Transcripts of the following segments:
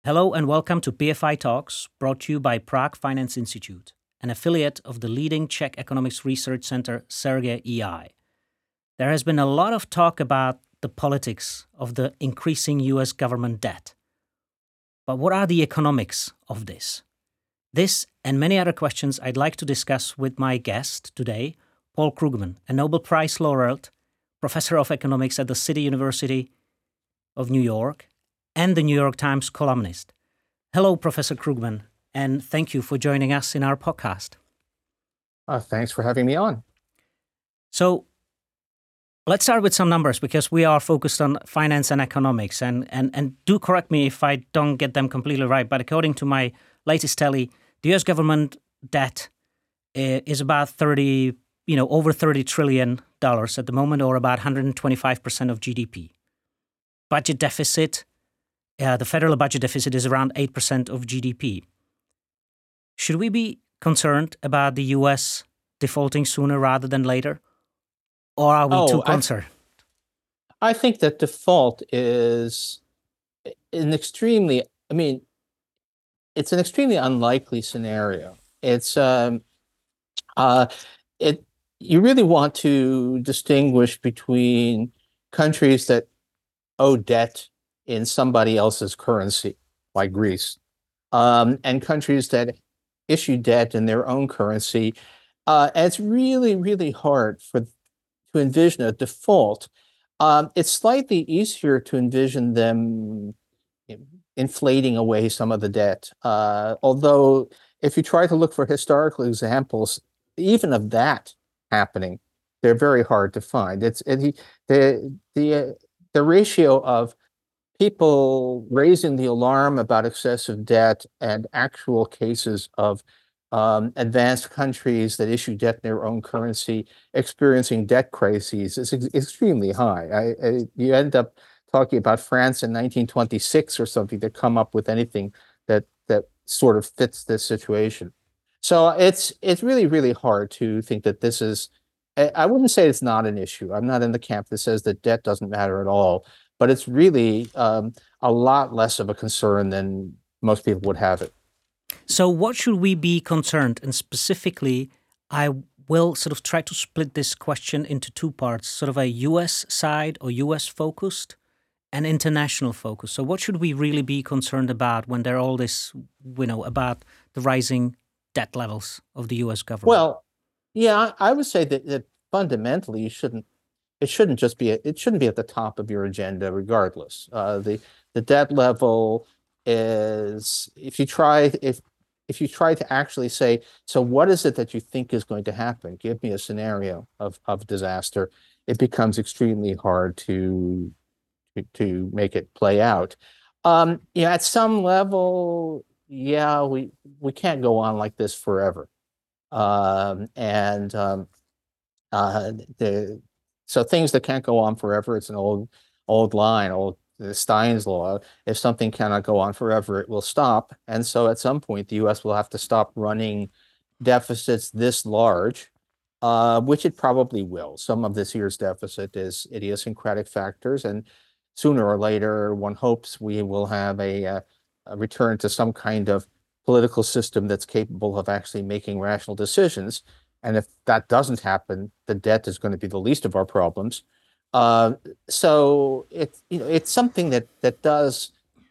Hello and welcome to PFI Talks, brought to you by Prague Finance Institute, an affiliate of the leading Czech economics research center Sergej EI. There has been a lot of talk about the politics of the increasing US government debt. But what are the economics of this? This and many other questions I'd like to discuss with my guest today, Paul Krugman, a Nobel Prize laureate, professor of economics at the City University of New York, and the New York Times columnist. Hello, Professor Krugman, and thank you for joining us in our podcast. Thanks for having me on. So let's start with some numbers because we are focused on finance and economics. And do correct me if I don't get them completely right, but according to my latest tally, the US government debt is about over $30 trillion at the moment, or about 125% of GDP. Budget deficit, the federal budget deficit is around 8% of GDP. Should we be concerned about the US defaulting sooner rather than later? Or are we too concerned? I think that default is an extremely unlikely scenario. You really want to distinguish between countries that owe debt in somebody else's currency, like Greece, and countries that issue debt in their own currency. And it's really, really hard to envision a default. It's slightly easier to envision them inflating away some of the debt. Although, if you try to look for historical examples, even of that happening, they're very hard to find. The ratio of people raising the alarm about excessive debt and actual cases of advanced countries that issue debt in their own currency experiencing debt crises is extremely high. You end up talking about France in 1926 or something to come up with anything that sort of fits this situation. So it's really, really hard to think that this is. I wouldn't say it's not an issue. I'm not in the camp that says that debt doesn't matter at all, but it's really a lot less of a concern than most people would have it. So what should we be concerned? And specifically, I will sort of try to split this question into two parts, sort of a US side or US focused and international focus. So what should we really be concerned about when there are all this, about the rising debt levels of the US government? Well, yeah, I would say that fundamentally it shouldn't be at the top of your agenda regardless. The debt level is, if you try to actually say, so what is it that you think is going to happen? Give me a scenario of disaster. It becomes extremely hard to make it play out. At some level, we can't go on like this forever. So things that can't go on forever, it's an old line, Stein's law. If something cannot go on forever, it will stop. And so at some point, the US will have to stop running deficits this large, which it probably will. Some of this year's deficit is idiosyncratic factors, and sooner or later, one hopes we will have a return to some kind of political system that's capable of actually making rational decisions. And if that doesn't happen, the debt is going to be the least of our problems. So it's something that does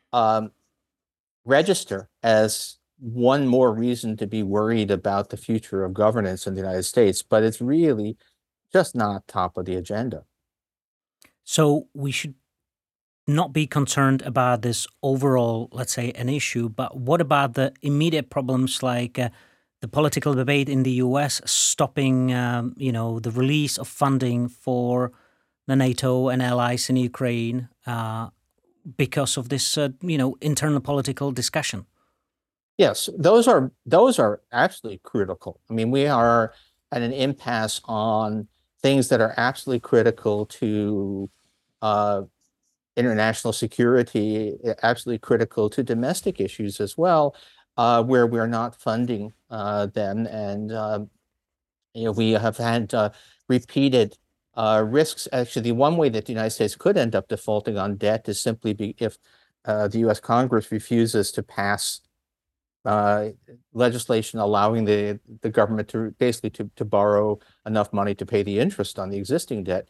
register as one more reason to be worried about the future of governance in the United States, but it's really just not top of the agenda. So we should not be concerned about this overall, let's say, an issue, but what about the immediate problems like the political debate in the US stopping, the release of funding for the NATO and allies in Ukraine because of this, internal political discussion? Yes, those are absolutely critical. I mean, we are at an impasse on things that are absolutely critical to international security, absolutely critical to domestic issues as well, where we're not funding them. And we have had repeated risks. Actually, the one way that the United States could end up defaulting on debt is simply if the U.S. Congress refuses to pass uh, legislation allowing the government to basically to borrow enough money to pay the interest on the existing debt.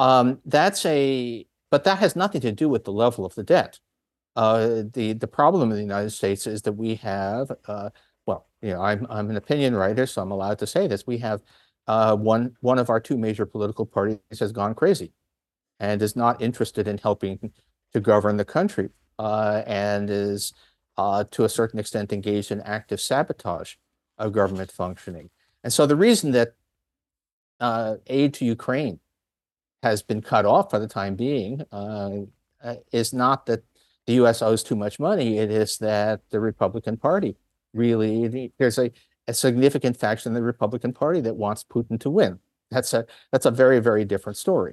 But that has nothing to do with the level of the debt. The problem in the United States is that we have, well, I'm an opinion writer, so I'm allowed to say this. We have one of our two major political parties has gone crazy and is not interested in helping to govern the country, and is to a certain extent engaged in active sabotage of government functioning. And so the reason that aid to Ukraine has been cut off for the time being is not that the U.S. owes too much money. It is that the Republican Party there's a significant faction in the Republican Party that wants Putin to win. That's a very, very different story.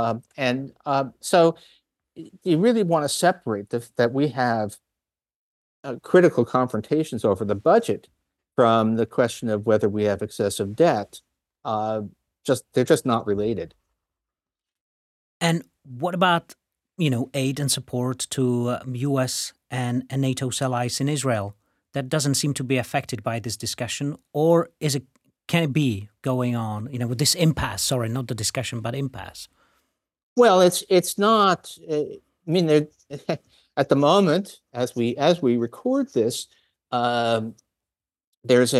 So you really want to separate that we have critical confrontations over the budget from the question of whether we have excessive debt. They're just not related. And what about, aid and support to U.S. and NATO's allies in Israel? That doesn't seem to be affected by this discussion, or can it be going on, with this impasse? Sorry, not the discussion, but impasse. Well, it's not. I mean, at the moment, as we record this, there's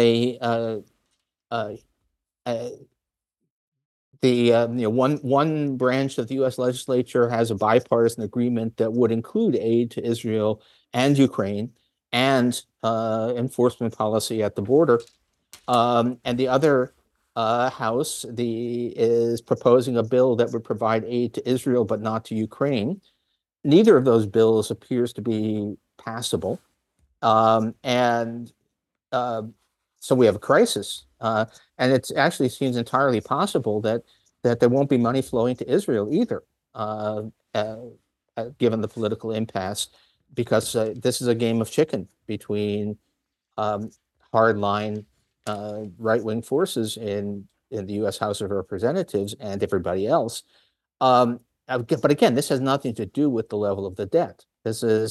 one branch of the U.S. legislature has a bipartisan agreement that would include aid to Israel and Ukraine and enforcement policy at the border, and the other House is proposing a bill that would provide aid to Israel but not to Ukraine. Neither of those bills appears to be passable, and so we have a crisis. And it actually seems entirely possible that there won't be money flowing to Israel either, given the political impasse, because this is a game of chicken between hardline right-wing forces in the U.S. House of Representatives and everybody else. But again, this has nothing to do with the level of the debt. This is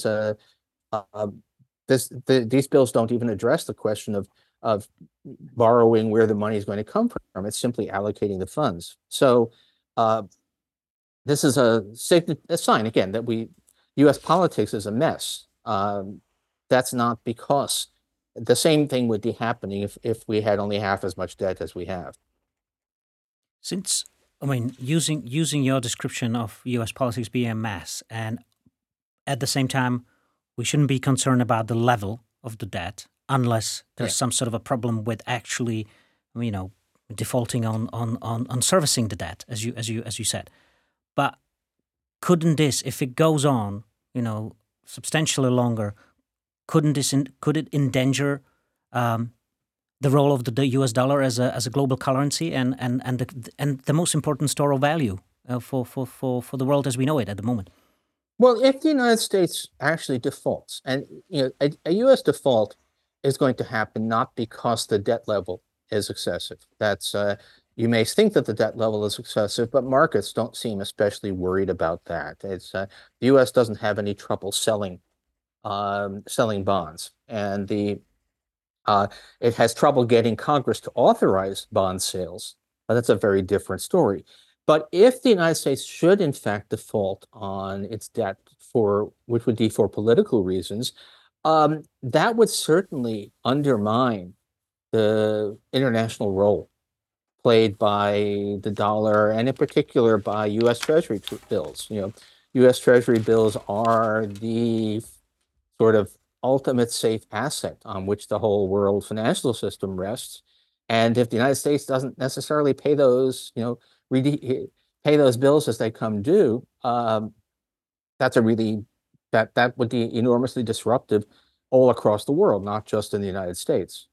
these bills don't even address the question of borrowing where the money is going to come from. It's simply allocating the funds. So this is a sign again that U.S. politics is a mess. That's not because the same thing would be happening if we had only half as much debt as we have. Since, using your description of U.S. politics being a mess, and at the same time, we shouldn't be concerned about the level of the debt unless there's some sort of a problem with actually, defaulting on servicing the debt, as you said. But couldn't this, if it goes on, substantially longer, could it endanger the role of the U.S. dollar as a global currency and the most important store of value for the world as we know it at the moment? Well, if the United States actually defaults, and a U.S. default is going to happen not because the debt level is excessive. That's you may think that the debt level is excessive, but markets don't seem especially worried about that. The U.S. doesn't have any trouble selling bonds, and it has trouble getting Congress to authorize bond sales. But that's a very different story. But if the United States should in fact default on its debt which would be for political reasons, that would certainly undermine the international role played by the dollar, and in particular by U.S. Treasury bills. U.S. Treasury bills are the sort of ultimate safe asset on which the whole world financial system rests. And if the United States doesn't necessarily pay those, pay those bills as they come due, that would be enormously disruptive all across the world, not just in the United States.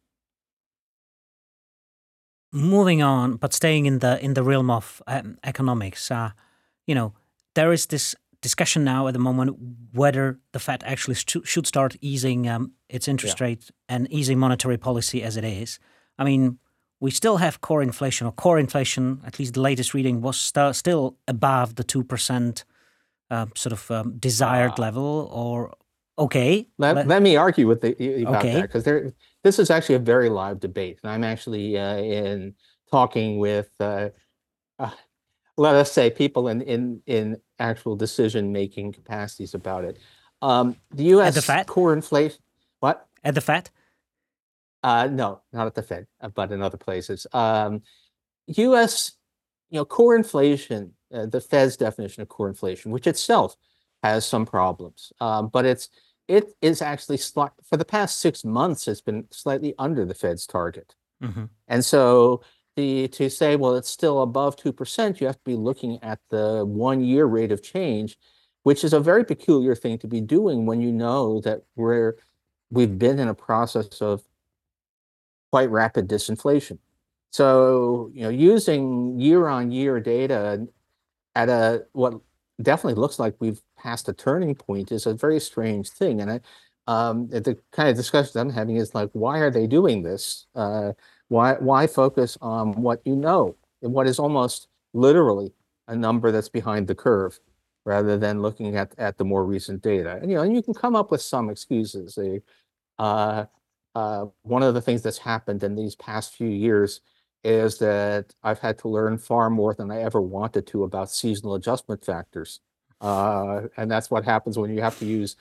Moving on, but staying in the realm of economics, there is this discussion now at the moment whether the Fed actually should start easing its interest rate and easing monetary policy as it is. We still have core inflation, at least the latest reading was still above the 2% desired level, or Okay, Let me argue with about that okay. because this is actually a very live debate, and I'm actually in talking with uh, let us say people in actual decision making capacities about it. The At the U.S. Fed? core inflation, what? At the Fed? No, not at the Fed, but in other places. U.S. Core inflation, the Fed's definition of core inflation, which itself has some problems, but it is actually for the past 6 months, it's been slightly under the Fed's target. Hmm. And so to say, well, it's still above 2%, you have to be looking at the 1 year rate of change, which is a very peculiar thing to be doing when you know that we've been in a process of quite rapid disinflation. So, using year-on-year data at a what definitely looks like we've passed a turning point is a very strange thing. And the kind of discussions I'm having is like, why are they doing this? Why focus on what you know and what is almost literally a number that's behind the curve, rather than looking at the more recent data? And you can come up with some excuses. Uh, one of the things that's happened in these past few years is that I've had to learn far more than I ever wanted to about seasonal adjustment factors. And that's what happens when you have to use,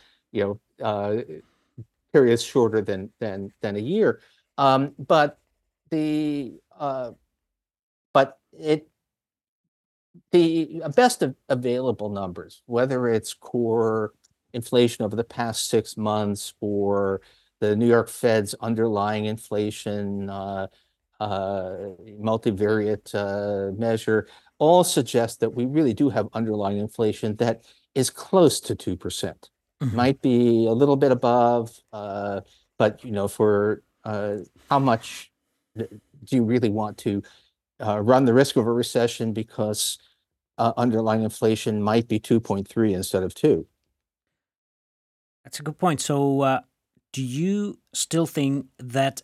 periods shorter than a year. But the but it the best available numbers, whether it's core inflation over the past 6 months or the New York Fed's underlying inflation multivariate measure, all suggest that we really do have underlying inflation that is close to 2%. Hmm. Might be a little bit above, but for how much do you really want to run the risk of a recession because underlying inflation might be 2.3 instead of 2? That's a good point. So, do you still think that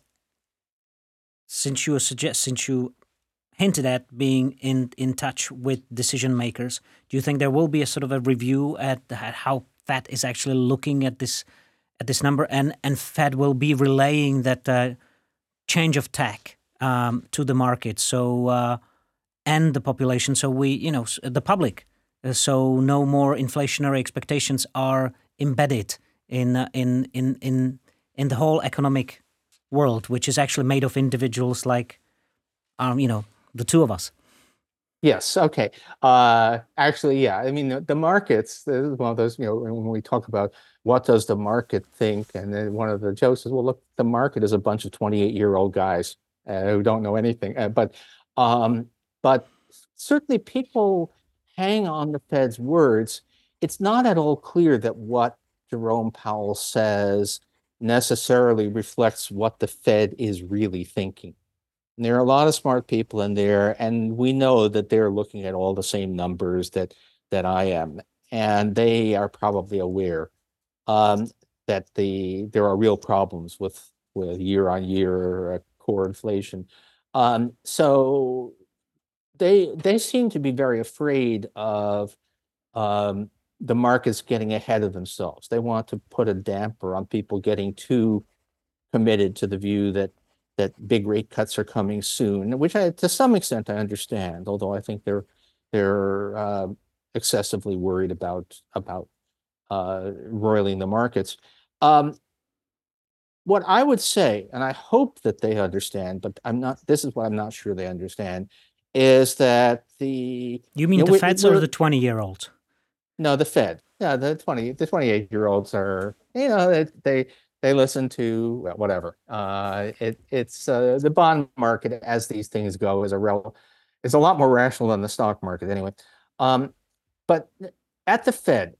since you hinted at being in touch with decision makers, do you think there will be a sort of a review at how Fed is actually looking at this number, and Fed will be relaying that change of tack to the market, so and the population, so the public, so no more inflationary expectations are embedded in the whole economic world, which is actually made of individuals like the two of us. Yes. Okay. Actually, yeah. I mean, the markets, this is one of those, when we talk about what does the market think, and then one of the jokes is, well, look, the market is a bunch of 28-year-old guys who don't know anything. Um, but certainly people hang on the Fed's words. It's not at all clear that what Jerome Powell says necessarily reflects what the Fed is really thinking. And there are a lot of smart people in there, and we know that they're looking at all the same numbers that I am, and they are probably aware um, that there are real problems with year-on-year core inflation. So they seem to be very afraid of um, the markets getting ahead of themselves. They want to put a damper on people getting too committed to the view that big rate cuts are coming soon, which to some extent I understand, although I think they're excessively worried about roiling the markets. Um, what I would say, and I hope that they understand, but I'm not. This is what I'm not sure they understand, is that You mean the Feds or we're the 20-year-olds? no, the Fed. Yeah, the 28-year-olds are, they listen to, well, whatever. It's the bond market, as these things go, is a lot more rational than the stock market anyway. But at the Fed,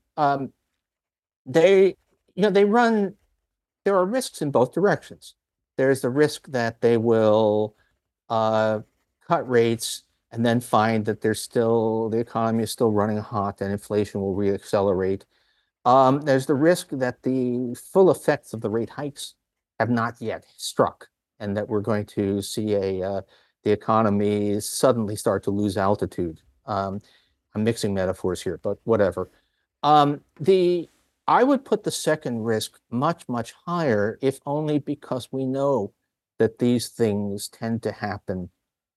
they they run there are risks in both directions. There's the risk that they will uh, cut rates and then find that the economy is still running hot and inflation will reaccelerate. There's the risk that the full effects of the rate hikes have not yet struck, and that we're going to see the economy suddenly start to lose altitude. I'm mixing metaphors here, but whatever. The I would put the second risk much, much higher, if only because we know that these things tend to happen,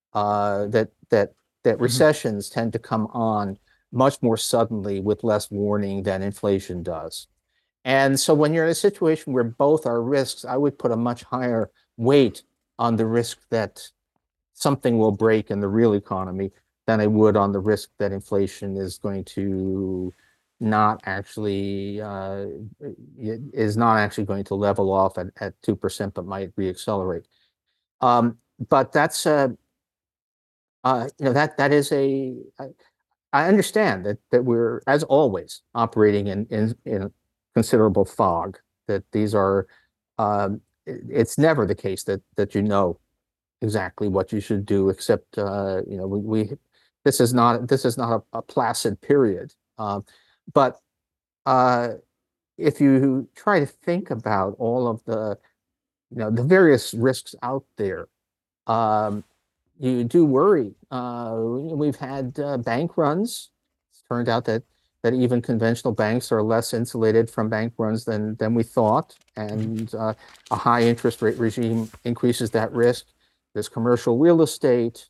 that Mhm. recessions tend to come on much more suddenly with less warning than inflation does. And so when you're in a situation where both are risks, I would put a much higher weight on the risk that something will break in the real economy than I would on the risk that inflation is going to not actually is not actually going to level off at 2%, but might reaccelerate. But that's that is I understand that we're, as always, operating in considerable fog. That these are it's never the case that you know exactly what you should do, except we this is not a placid period. But uh, if you try to think about all of the various risks out there, um, you do worry. We've had bank runs. It's turned out that even conventional banks are less insulated from bank runs than we thought, Mhm. and a high interest rate regime increases that risk. There's commercial real estate.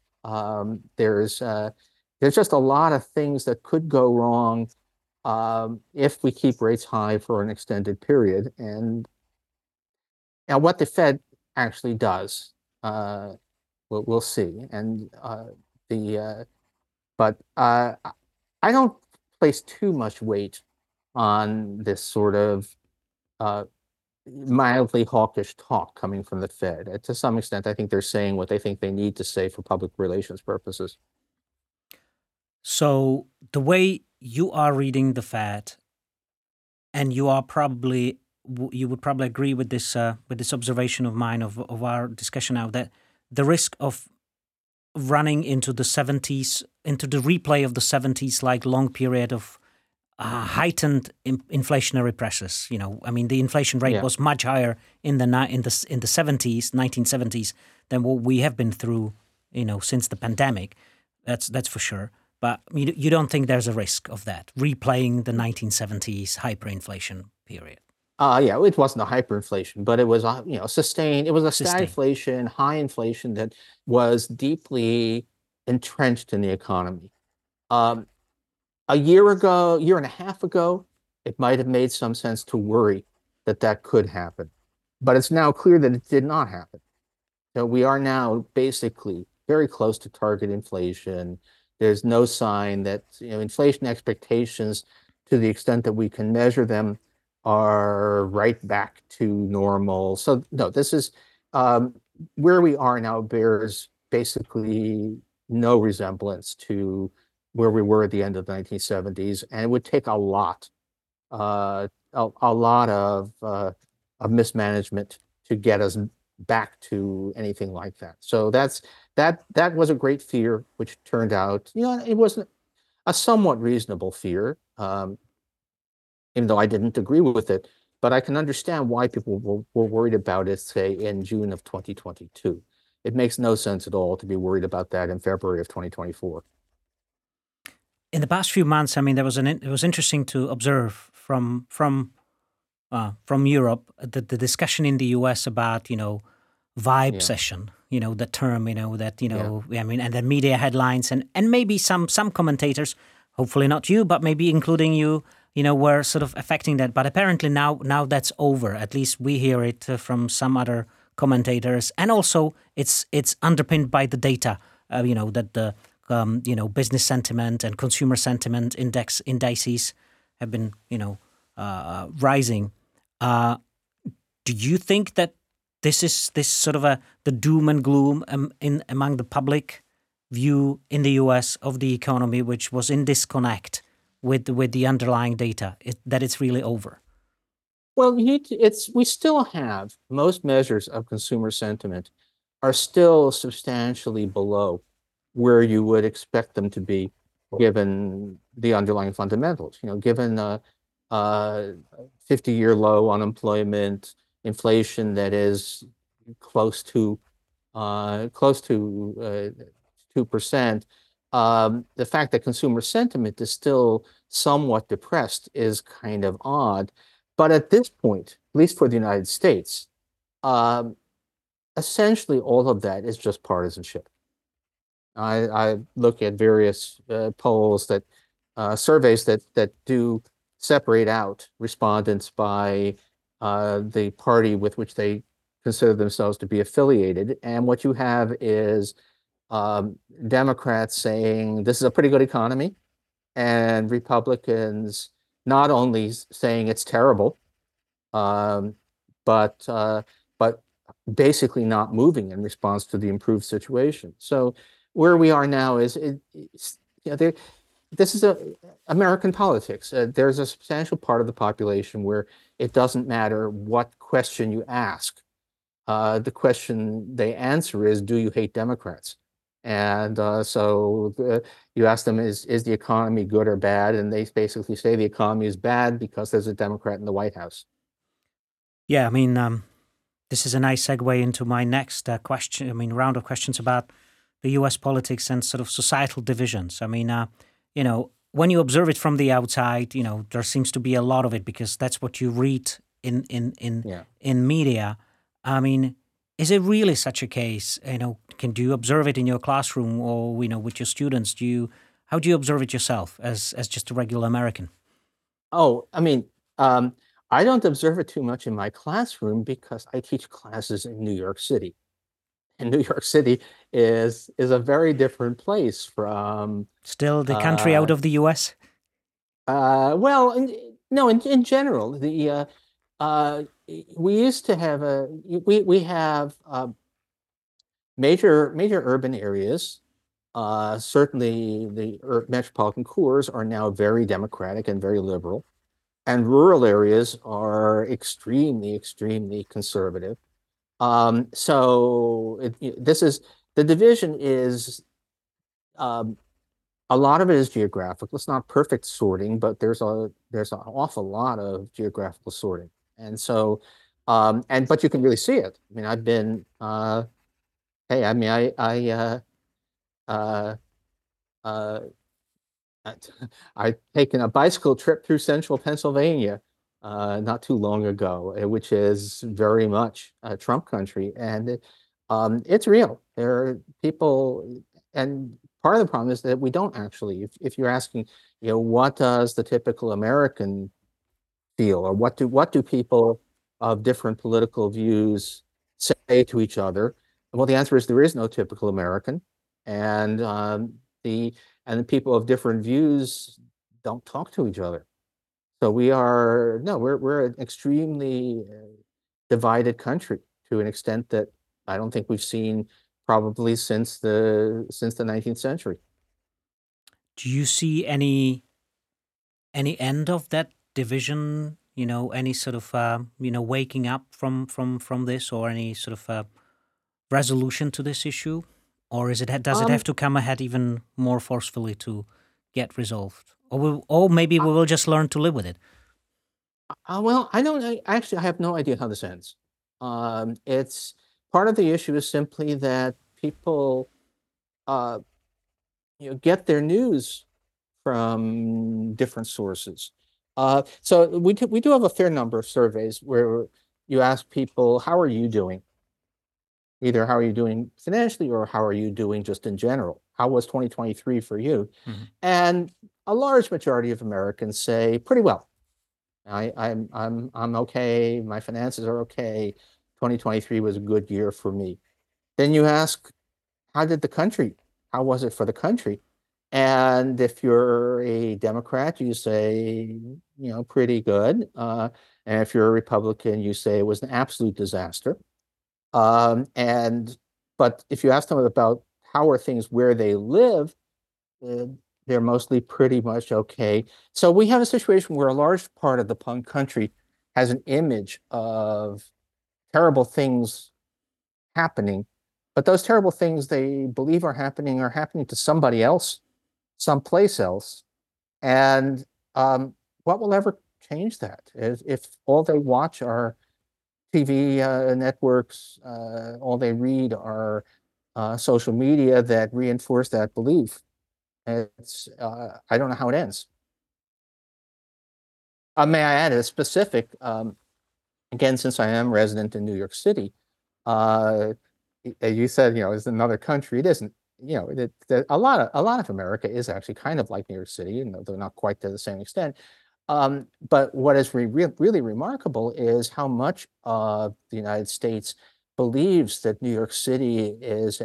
There's just a lot of things that could go wrong if we keep rates high for an extended period. And now, what the Fed actually does. We'll see. And the but I don't place too much weight on this sort of uh, mildly hawkish talk coming from the Fed. To some extent, I think they're saying what they think they need to say for public relations purposes. So the way you are reading the Fed, and you are probably you would probably agree with this observation of mine of our discussion now, that the risk of running into the 70s, into the replay of the 70s, like long period of heightened inflationary pressures. I mean, the inflation rate Yeah. was much higher in the 70s, 1970s, than what we have been through, since the pandemic. That's for sure. But you don't think there's a risk of that replaying the 1970s hyperinflation period? Yeah, it wasn't a hyperinflation, but it was sustained. It was a Sustained. stagflation, high inflation that was deeply entrenched in the economy. Um, a year ago, year and a half ago, it might have made some sense to worry that that could happen. But it's now clear that it did not happen. So we are now basically very close to target inflation. There's no sign that, inflation expectations, to the extent that we can measure them, are right back to normal. So no, this is um, where we are now bears basically no resemblance to where we were at the end of the 1970s, and it would take a lot of mismanagement to get us back to anything like that. So that was a great fear, which turned out, it was a somewhat reasonable fear, even though I didn't agree with it. But I can understand why people were worried about it, say, in June of 2022. It makes no sense at all to be worried about that in February of 2024. In the past few months, I mean, it was interesting to observe from Europe the discussion in the U.S. about vibe Yeah, session, the term, that yeah. I mean, and the media headlines, and maybe some commentators, hopefully not you, but maybe including you, were sort of affecting that. But apparently now that's over. At least we hear it from some other commentators, and also it's underpinned by the data. That the business sentiment and consumer sentiment indices have been rising. Uh, do you think that this is this sort of the doom and gloom in among the public view in the U.S. of the economy, which was in disconnect with the underlying data, that it's really over? Well, we still have most measures of consumer sentiment are still substantially below where you would expect them to be given the underlying fundamentals. Given a 50-year low unemployment, inflation that is close to 2%. The fact that consumer sentiment is still somewhat depressed is kind of odd. But at this point, at least for the United States, um, essentially all of that is just partisanship. I look at various polls that surveys that do separate out respondents by the party with which they consider themselves to be affiliated. And what you have is Democrats saying this is a pretty good economy, and Republicans not only saying it's terrible, um, but basically not moving in response to the improved situation. So where we are now is this is American politics. There's a substantial part of the population where it doesn't matter what question you ask. The question they answer is, do you hate Democrats? And you ask them, is the economy good or bad? And they basically say the economy is bad because there's a Democrat in the White House. Yeah, I mean, this is a nice segue into my next question. I mean, round of questions about the U.S. politics and sort of societal divisions. I mean, when you observe it from the outside, there seems to be a lot of it because that's what you read Yeah. in media. I mean, is it really such a case? Do you observe it in your classroom or with your students? How do you observe it yourself as just a regular American? Oh, I mean, um, I don't observe it too much in my classroom because I teach classes in New York City. And New York City is a very different place from Still the country out uh of the U.S. well no in general uh we used to have a we have major urban areas. Certainly the metropolitan cores are now very democratic and very liberal, and rural areas are extremely conservative. This is the division is um, a lot of it is geographical. It's not perfect sorting, but there's an awful lot of geographical sorting. And so but you can really see it. I mean, I've been hey, I mean uh uh I've taken a bicycle trip through central Pennsylvania not too long ago, which is very much Trump country, and it's real. There are people, and part of the problem is that we don't actually. If you're asking, what does the typical American feel, or what do people of different political views say to each other? Well, the answer is there is no typical American, and the the people of different views don't talk to each other. So we are no, we're an extremely divided country to an extent that I don't think we've seen probably since the 19th century. Do you see any end of that division? Any sort of waking up from this, or any sort of resolution to this issue, or does it have Um, to come ahead even more forcefully to get resolved, or maybe we will just learn to live with it? well, I don't actually I have no idea how this ends. It's part of the issue is simply that people uh, get their news from different sources. So we do have a fair number of surveys where you ask people, how are you doing? Either how are you doing financially or how are you doing just in general? How was 2023 for you? Mhm. And a large majority of Americans say pretty well. I'm okay. My finances are okay. 2023 was a good year for me. Then you ask, how did the country? How was it for the country? And if you're a Democrat, you say, pretty good. And if you're a Republican, you say it was an absolute disaster. Um, and but if you ask them about how are things where they live, uh, they're mostly pretty much okay. So we have a situation where a large part of the punk country has an image of terrible things happening, but those terrible things they believe are happening to somebody else, someplace else. And what will ever change that? If all they watch are TV networks, all they read are social media that reinforce that belief. I don't know how it ends. May I add a specific, again, since I am resident in New York City, uh, you said, it's another country. It isn't, a lot of America is actually kind of like New York City, though not quite to the same extent. But what is really remarkable is how much of the United States believes that New York City is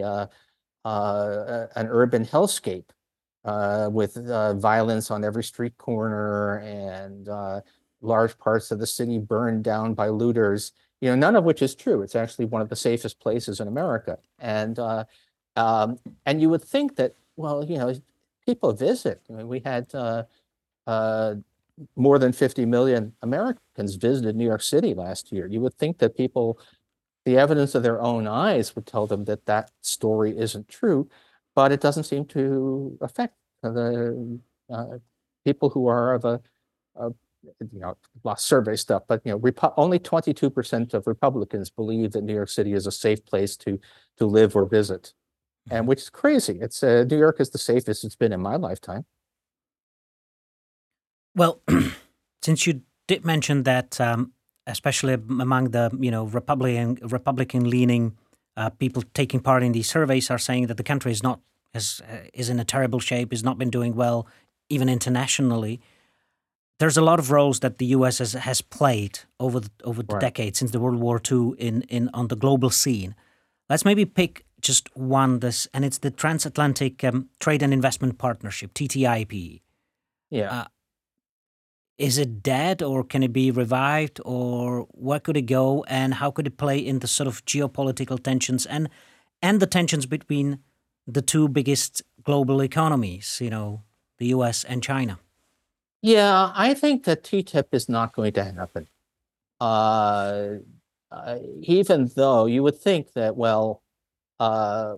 an urban hellscape with violence on every street corner and large parts of the city burned down by looters. None of which is true. It's actually one of the safest places in America, and you would think that, well, people visit. I mean, we had uh, more than 50 million Americans visited New York City last year. You would think that the evidence of their own eyes would tell them that that story isn't true, but it doesn't seem to affect the people who are of lost survey stuff, but only 22% of Republicans believe that New York City is a safe place to live or visit, and Mhm. which is crazy. It's New York is the safest it's been in my lifetime. Well, since you did mention that, especially among the Republican leaning people taking part in these surveys are saying that the country is not is in a terrible shape, has not been doing well, even internationally. There's a lot of roles that the U.S. has played over the Right. decades since the World War II in on the global scene. Let's maybe pick just one, this, and it's the Transatlantic Trade and Investment Partnership (TTIP). Yeah. Uh, is it dead, or can it be revived, or where could it go, and how could it play in the sort of geopolitical tensions and the tensions between the two biggest global economies, the U.S. and China? Yeah, I think that TTIP is not going to happen. Uh, Even though you would think that, well, uh,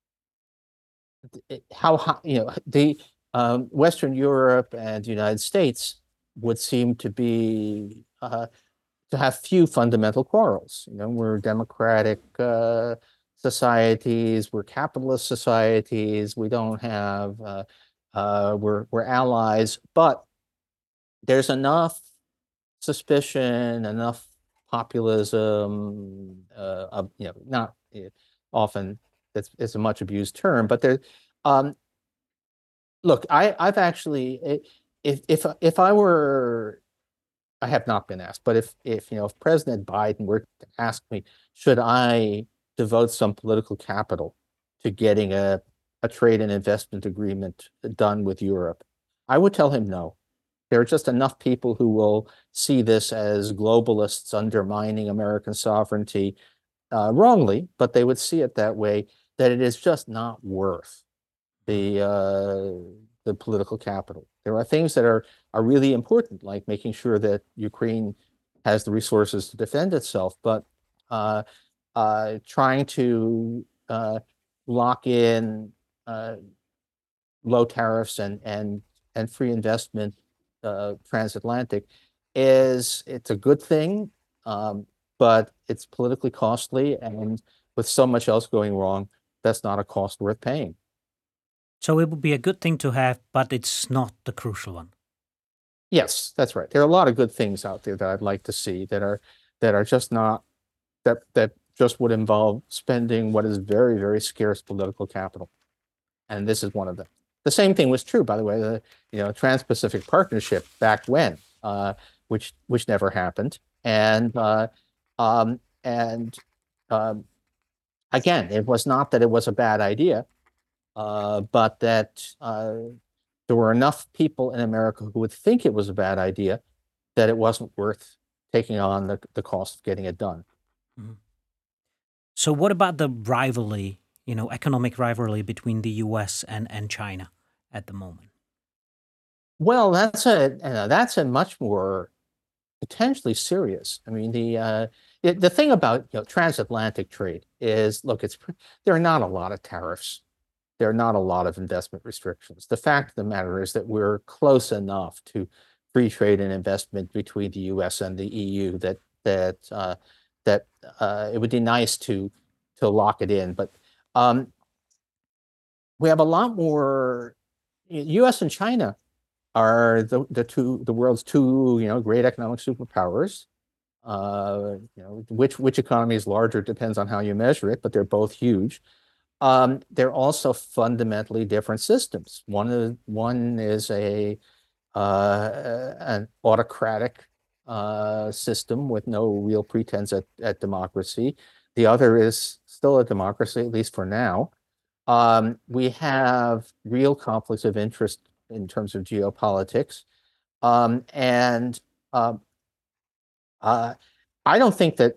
how the Western Europe and the United States would seem to have few fundamental quarrels. We're democratic societies, we're capitalist societies. We don't have we're allies, but there's enough suspicion, enough populism, not often it's a much abused term, but there. Um, Look, I've actually, if I were, I have not been asked, but if President Biden were to ask me, should I devote some political capital to getting a trade and investment agreement done with Europe, I would tell him no. There are just enough people who will see this as globalists undermining American sovereignty, wrongly, but they would see it that way, that it is just not worth the political capital. There are things that are really important, like making sure that Ukraine has the resources to defend itself, but uh, trying to lock in uh, low tariffs and free investment transatlantic it's a good thing, but it's politically costly, and with so much else going wrong, that's not a cost worth paying. So it would be a good thing to have, but it's not the crucial one. Yes, that's right. There are a lot of good things out there that I'd like to see that are just not that just would involve spending what is very, very scarce political capital. And this is one of them. The same thing was true, by the way, the Trans-Pacific Partnership back when, which never happened. And um, again, it was not that it was a bad idea, but that there were enough people in America who would think it was a bad idea that it wasn't worth taking on the cost of getting it done. Mhm. So what about the rivalry, economic rivalry between the U.S. and China at the moment? Well, that's a much more potentially serious. I mean, the thing about transatlantic trade is, look, there are not a lot of tariffs. There are not a lot of investment restrictions. The fact of the matter is that we're close enough to free trade and investment between the U.S. and the EU that it would be nice to lock it in. But um, we have a lot more. U.S. and China are the world's two, great economic superpowers. Which economy is larger depends on how you measure it, but they're both huge. They're also fundamentally different systems. One is an autocratic system with no real pretense at democracy. The other is still a democracy, at least for now. We have real conflicts of interest in terms of geopolitics. And uh, I don't think that,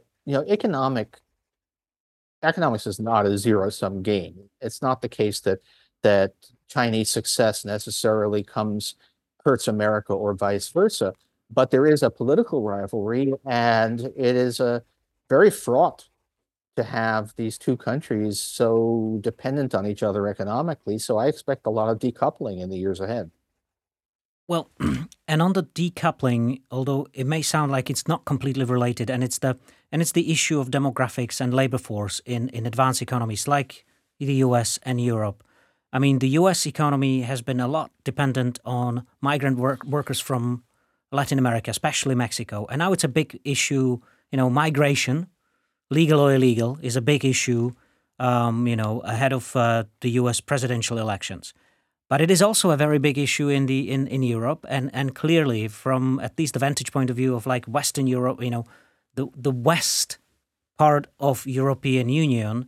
economics is not a zero-sum game. It's not the case that Chinese success necessarily hurts America or vice versa. But there is a political rivalry, and it is a very fraught to have these two countries so dependent on each other economically. So I expect a lot of decoupling in the years ahead. Well, and on the decoupling, although it may sound like it's not completely related, and it's the issue of demographics and labor force in advanced economies like the US and Europe. I mean, the US economy has been a lot dependent on migrant workers from Latin America, especially Mexico. And now it's a big issue, migration, legal or illegal, is a big issue, ahead of the US presidential elections. But it is also a very big issue in Europe, and clearly from at least the vantage point of view of like Western Europe, the West part of European Union,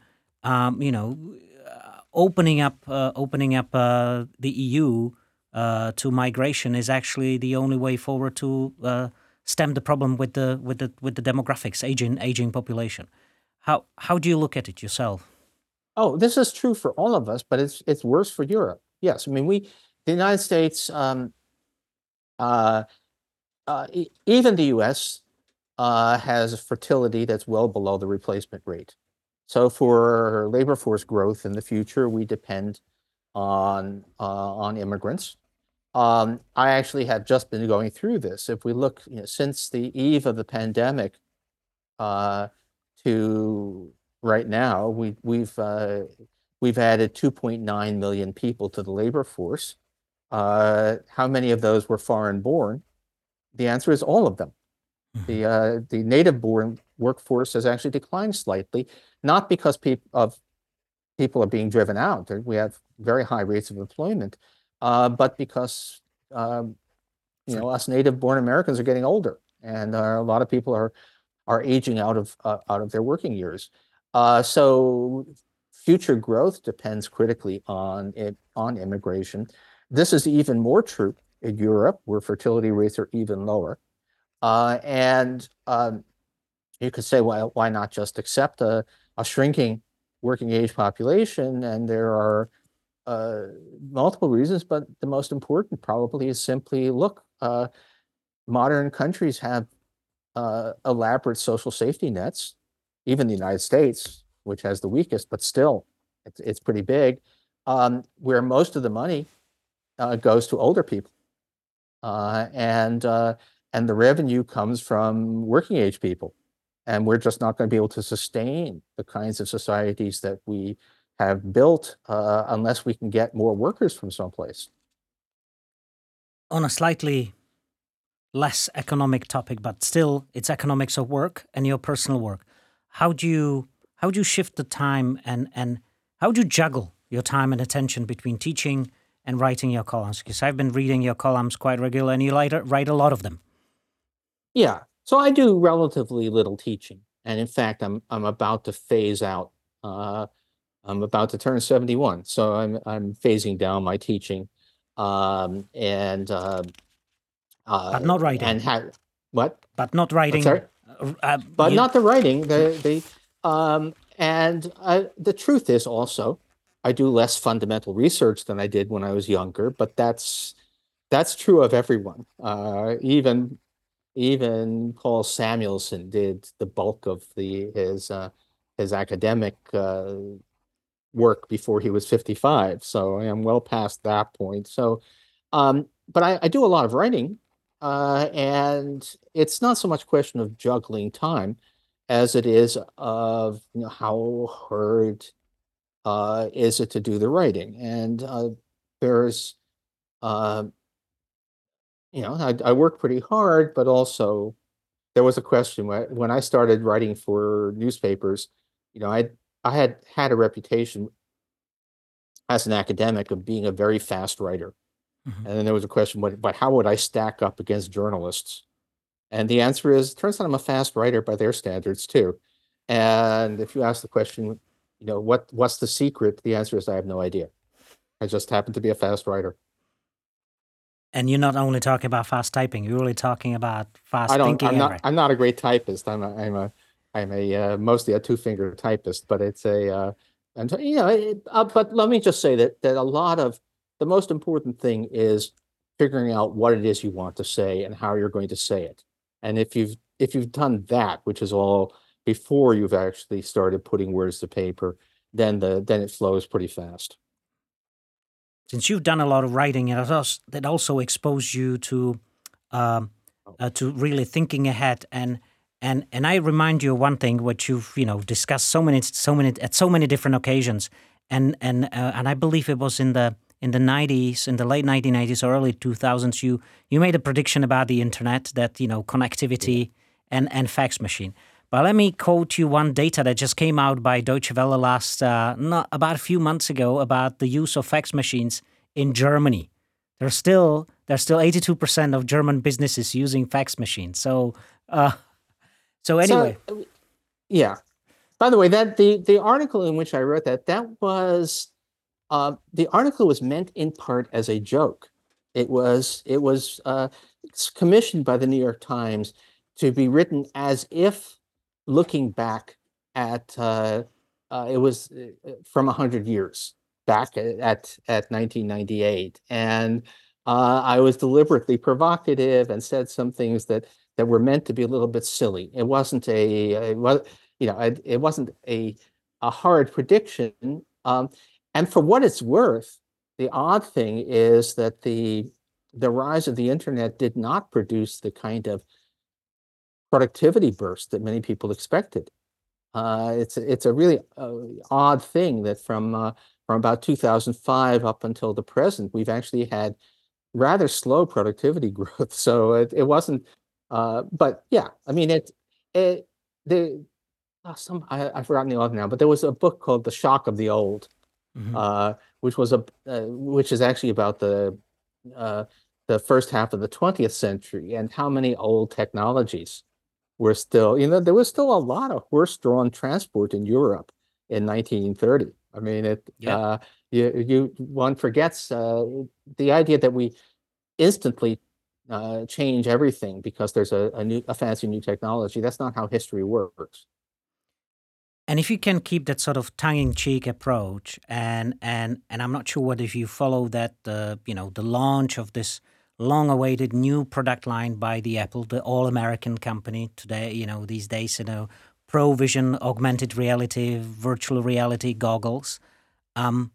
opening up the EU to migration is actually the only way forward to stem the problem with the demographics, aging population. How do you look at it yourself? Oh, this is true for all of us, but it's worse for Europe. Yes, I mean the United States, uh, even the U.S. Has a fertility that's well below the replacement rate. So for labor force growth in the future, we depend on immigrants. I actually have just been going through this. If we look, since the eve of the pandemic uh, to right now, we've added 2.9 million people to the labor force. How many of those were foreign born? The answer is all of them. Mhm. The native born workforce has actually declined slightly, not because people are being driven out. We have very high rates of employment, but because us native born Americans are getting older, and a lot of people are aging out of their working years. So future growth depends critically on immigration. This is even more true in Europe, where fertility rates are even lower. And You could say, well, why not just accept a shrinking working age population? And there are uh, multiple reasons, but the most important probably is simply, look, modern countries have elaborate social safety nets. Even the United States, which has the weakest, but still, it's pretty big, where most of the money goes to older people, uh, and uh, and the revenue comes from working age people, and we're just not going to be able to sustain the kinds of societies that we have built unless we can get more workers from someplace. On a slightly less economic topic, but still it's economics of work and your personal work. How do you shift the time and how do you juggle your time and attention between teaching and writing your columns? Because I've been reading your columns quite regularly, and you write a lot of them. Yeah, so I do relatively little teaching, and in fact, I'm about to phase out. Uh, I'm about to turn 71, so I'm phasing down my teaching, and But not writing. and have what? But not I'm sorry, writing. but You not the writing. The truth is also, I do less fundamental research than I did when I was younger, but that's true of everyone. Even Paul Samuelson did the bulk of his academic work before he was 55. So I am well past that point. But I do a lot of writing, and it's not so much a question of juggling time as it is of how hard is it to do the writing. And there's uh, I worked pretty hard, but also there was a question when I started writing for newspapers, I had had a reputation as an academic of being a very fast writer. Mhm. And then there was a question, but how would I stack up against journalists? And the answer is, turns out I'm a fast writer by their standards too. And if you ask the question, what's the secret? The answer is I have no idea. I just happen to be a fast writer. And you're not only talking about fast typing, you're really talking about I fast don't, thinking and right. I'm not a great typist. I'm a mostly a two-finger typist, but it's and but let me just say that a lot of the most important thing is figuring out what it is you want to say and how you're going to say it. And if you've done that, which is all before you've actually started putting words to paper, then it flows pretty fast. Since you've done a lot of writing, that also exposed you um, to really thinking ahead. And I remind you of one thing which you've discussed so many at so many different occasions, and I believe it was in the 90s, in the late 1990s or early 2000s. You made a prediction about the internet, that Yeah. connectivity and fax machine. But let me quote you one data that just came out by Deutsche Welle not about a few months ago, about the use of fax machines in Germany. There's still 82% of German businesses using fax machines. Uh, so So anyway, yeah. By the way, that the article in which I wrote that was the article was meant in part as a joke. It was it's commissioned by the New York Times to be written as if looking back at it was from 100 years back at 1998, and I was deliberately provocative and said some things that were meant to be a little bit silly. It wasn't a it was it wasn't a hard prediction. And for what it's worth, the odd thing is that the rise of the internet did not produce the kind of productivity burst that many people expected. It's a really odd thing that from about 2005 up until the present, we've actually had rather slow productivity growth. So it wasn't, but yeah, I mean it the I've forgotten the author now, but there was a book called The Shock of the Old, mhm. uh, which is actually about uh, the first half of the 20th century and how many old technologies were still, there was still a lot of horse-drawn transport in Europe in 1930. I mean, Yep. one forgets the idea that we instantly change everything because there's a fancy new technology. That's not how history works. And if you can keep that sort of tongue-in-cheek approach, and I'm not sure whether if you follow that, the launch of this long-awaited new product line by the Apple, the all-American company today, these days, ProVision, augmented reality, virtual reality goggles. Um,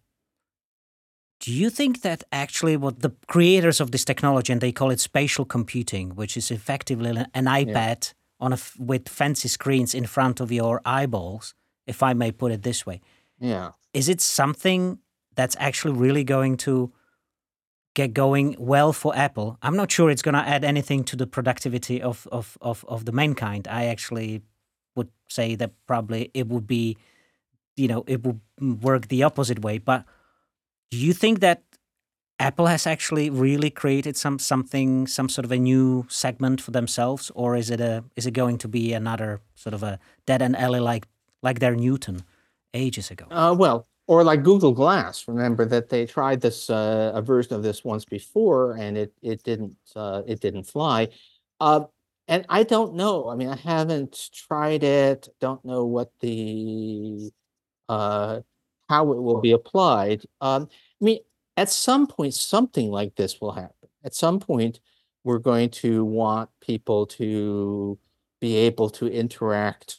do you think that actually what the creators of this technology, and they call it spatial computing, which is effectively an Yeah, iPad with fancy screens in front of your eyeballs, if I may put it this way, yeah. is it something that's actually really going to get going well for Apple? I'm not sure it's going to add anything to the productivity of the mankind. I actually would say that probably it would be, it would work the opposite way. But do you think that Apple has actually really created some sort of a new segment for themselves, or is it going to be another sort of a dead end alley like their Newton ages ago? Well, or like Google Glass. Remember that they tried this a version of this once before, and it didn't fly. Uh, and I don't know. I mean, I haven't tried it. Don't know what the uh, how it will be applied. I mean, at some point, something like this will happen. At some point, we're going to want people to be able to interact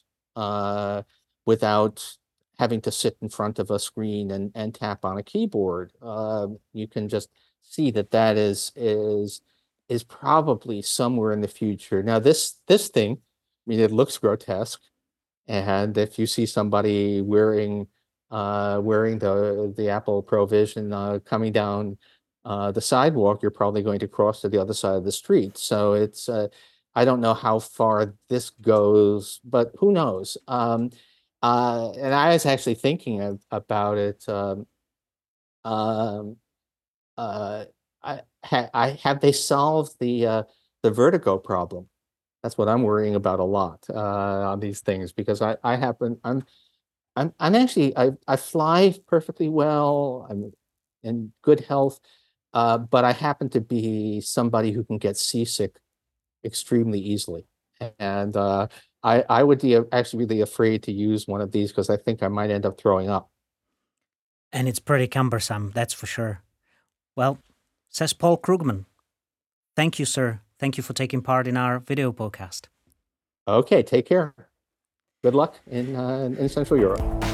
without having to sit in front of a screen and tap on a keyboard. You can just see that is probably somewhere in the future. Now, this thing, I mean, it looks grotesque. And if you see somebody wearing the Apple ProVision coming down the sidewalk, you're probably going to cross to the other side of the street. So it's, I don't know how far this goes, but who knows? And I was actually thinking about it. Um, have they solved the vertigo problem? That's what I'm worrying about a lot on these things, because I happen I'm actually I fly perfectly well. I'm in good health, but I happen to be somebody who can get seasick extremely easily, and I would be actually really afraid to use one of these because I think I might end up throwing up. And it's pretty cumbersome, that's for sure. Well, says Paul Krugman. Thank you, sir. Thank you for taking part in our video podcast. Okay, take care. Good luck in Central Europe.